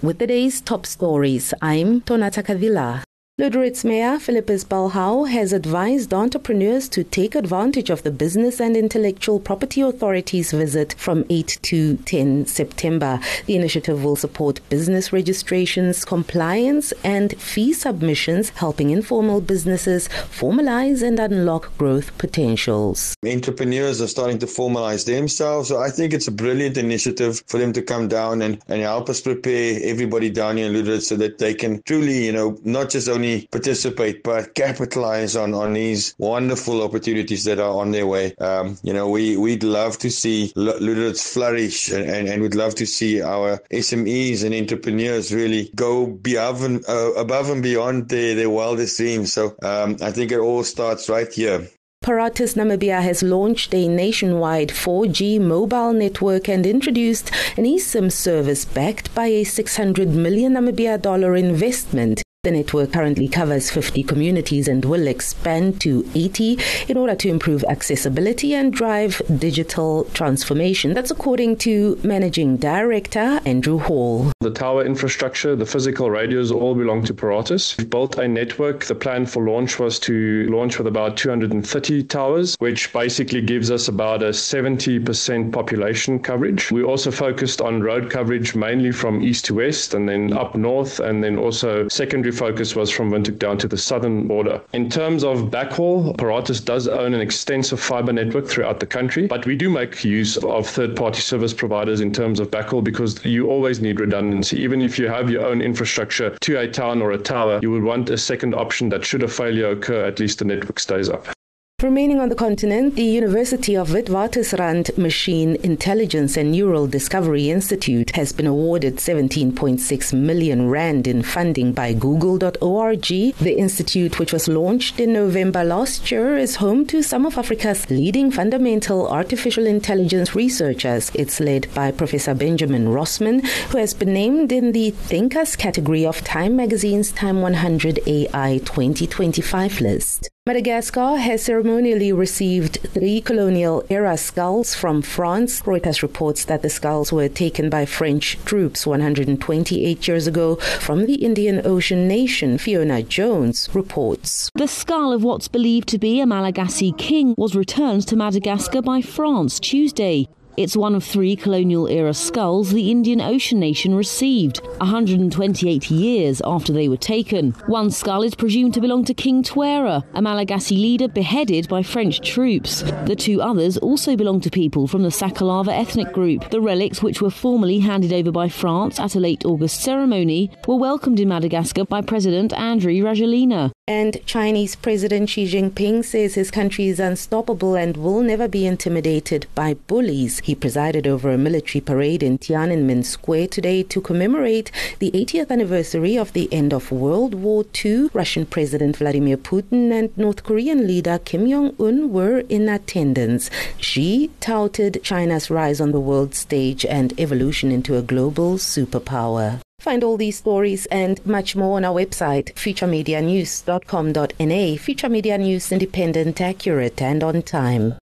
With the day's top stories, I'm Tonata Kavila. Lüderitz Mayor Philippus Balhau has advised entrepreneurs to take advantage of the Business and Intellectual Property Authority's visit from 8 to 10 September. The initiative will support business registrations, compliance and fee submissions, helping informal businesses formalize and unlock growth potentials. Entrepreneurs are starting to formalize themselves, so I think it's a brilliant initiative for them to come down and help us prepare everybody down here in Lüderitz so that they can truly, not just only participate but capitalize on these wonderful opportunities that are on their way. We'd love to see Lüderitz flourish and we'd love to see our SMEs and entrepreneurs really go above and beyond their wildest dreams. So I think it all starts right here. Paratus Namibia has launched a nationwide 4G mobile network and introduced an eSIM service backed by a 600 million Namibia dollar investment. The network currently covers 50 communities and will expand to 80 in order to improve accessibility and drive digital transformation. That's according to Managing Director Andrew Hall. The tower infrastructure, the physical radios all belong to Paratus. We've built a network. The plan for launch was to launch with about 230 towers, which basically gives us about a 70% population coverage. We also focused on road coverage mainly from east to west and then up north, and then also secondary focus was from Windhoek down to the southern border. In terms of backhaul, Paratus does own an extensive fiber network throughout the country, but we do make use of third-party service providers in terms of backhaul because you always need redundancy. Even if you have your own infrastructure to a town or a tower, you would want a second option that should a failure occur, at least the network stays up. Remaining on the continent, the University of Witwatersrand Machine Intelligence and Neural Discovery Institute has been awarded 17.6 million rand in funding by Google.org. The institute, which was launched in November last year, is home to some of Africa's leading fundamental artificial intelligence researchers. It's led by Professor Benjamin Rossman, who has been named in the Thinkers category of Time magazine's Time 100 AI 2025 list. Madagascar has ceremonially received 3 colonial-era skulls from France. Reuters reports that the skulls were taken by French troops 128 years ago from the Indian Ocean nation. Fiona Jones reports. The skull of what's believed to be a Malagasy king was returned to Madagascar by France Tuesday. It's one of 3 colonial-era skulls the Indian Ocean nation received, 128 years after they were taken. One skull is presumed to belong to King Twera, a Malagasy leader beheaded by French troops. The 2 others also belong to people from the Sakalava ethnic group. The relics, which were formally handed over by France at a late August ceremony, were welcomed in Madagascar by President Andry Rajoelina. And Chinese President Xi Jinping says his country is unstoppable and will never be intimidated by bullies. He presided over a military parade in Tiananmen Square today to commemorate the 80th anniversary of the end of World War II. Russian President Vladimir Putin and North Korean leader Kim Jong-un were in attendance. Xi touted China's rise on the world stage and evolution into a global superpower. Find all these stories and much more on our website, futuremedianews.com.na. Future Media News, independent, accurate, and on time.